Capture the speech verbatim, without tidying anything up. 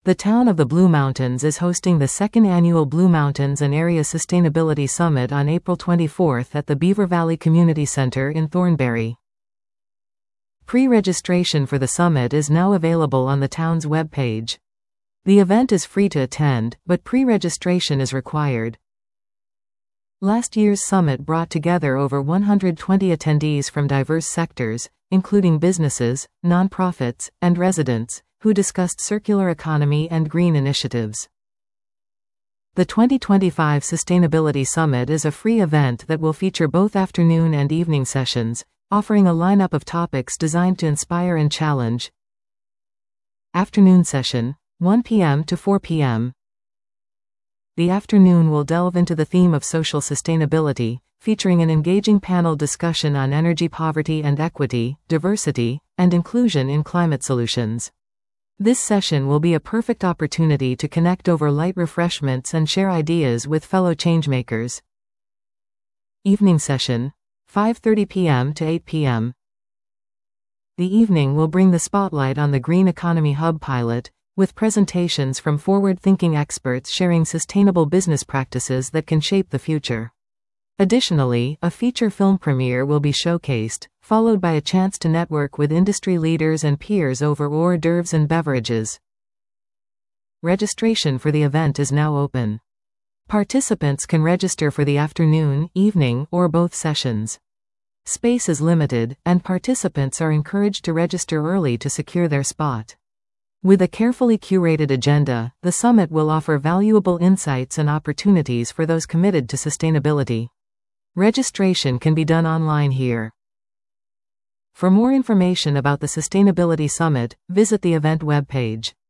The town of the Blue Mountains is hosting the second annual Blue Mountains and Area Sustainability Summit on April twenty-fourth at the Beaver Valley Community Center in Thornberry. Pre-registration for the summit is now available on the town's webpage. The event is free to attend, but pre-registration is required. Last year's summit brought together over one hundred twenty attendees from diverse sectors, including businesses, nonprofits, and residents, who discussed circular economy and green initiatives. The twenty twenty-five Sustainability Summit is a free event that will feature both afternoon and evening sessions, offering a lineup of topics designed to inspire and challenge. Afternoon session, one p m to four p m The afternoon will delve into the theme of social sustainability, featuring an engaging panel discussion on energy poverty and equity, diversity, and inclusion in climate solutions. This session will be a perfect opportunity to connect over light refreshments and share ideas with fellow changemakers. Evening session, five thirty p m to eight p m The evening will bring the spotlight on the Green Economy Hub pilot, with presentations from forward-thinking experts sharing sustainable business practices that can shape the future. Additionally, a feature film premiere will be showcased, followed by a chance to network with industry leaders and peers over hors d'oeuvres and beverages. Registration for the event is now open. Participants can register for the afternoon, evening, or both sessions. Space is limited, and participants are encouraged to register early to secure their spot. With a carefully curated agenda, the summit will offer valuable insights and opportunities for those committed to sustainability. Registration can be done online here. For more information about the Sustainability Summit, visit the event webpage.